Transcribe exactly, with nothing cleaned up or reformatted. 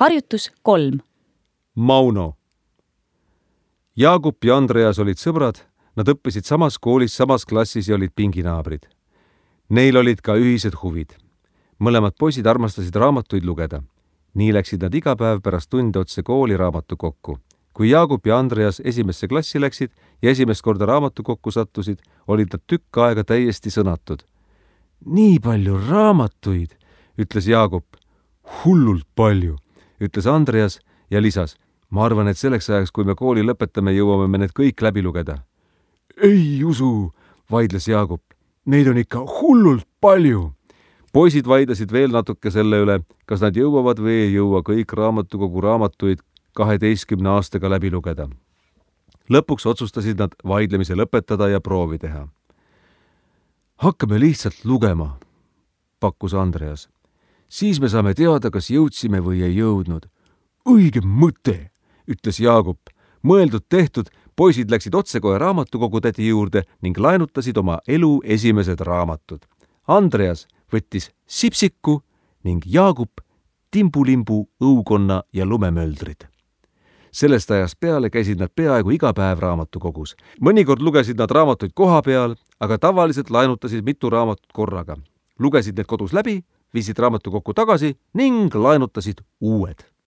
harjutus kolm. Mauno. Jaagup ja Andreas olid sõbrad, nad õppisid samas koolis, samas klassis ja olid pinginaabrid. Neil olid ka ühised huvid. Mõlemad poisid armastasid raamatuid lugeda. Nii läksid nad iga päev pärast tunde otse kooli raamatukokku. Kui Jaagup ja Andreas esimesse klassi läksid ja esimest korda raamatukokku sattusid, olid nad tükk aega täiesti sõnatud. Nii palju raamatuid, ütles Jaagup. Hullult palju, ütles Andreas ja lisas. Ma arvan, et selleks ajaks, kui me kooli lõpetame, jõuame me need kõik läbi lugeda. Ei usu, vaidles Jaagup. Neid on ikka hullult palju. Poisid vaidlesid veel natuke selle üle, kas nad jõuavad või ei jõua kõik raamatukogu raamatuid kaheteistkümne aastaga läbi lugeda. Lõpuks otsustasid nad vaidlemise lõpetada ja proovi teha. Hakkame lihtsalt lugema, pakkus Andreas. Siis me saame teada, kas jõudsime või ei jõudnud. Õige mõte, ütles Jaagup. Mõeldud tehtud, poisid läksid otsekohe raamatukogu tädi juurde ning laenutasid oma elu esimesed raamatud. Andreas võttis sipsiku ning Jaagup timbulimbu, õukonna ja lumemöldrid. Sellest ajast peale käisid nad peaaegu iga päev raamatukogus. Mõnikord lugesid nad raamatuid koha peal, aga tavaliselt laenutasid mitu raamatut korraga. Lugesid need kodus läbi, viisid raamatukokku tagasi ning laenutasid uued.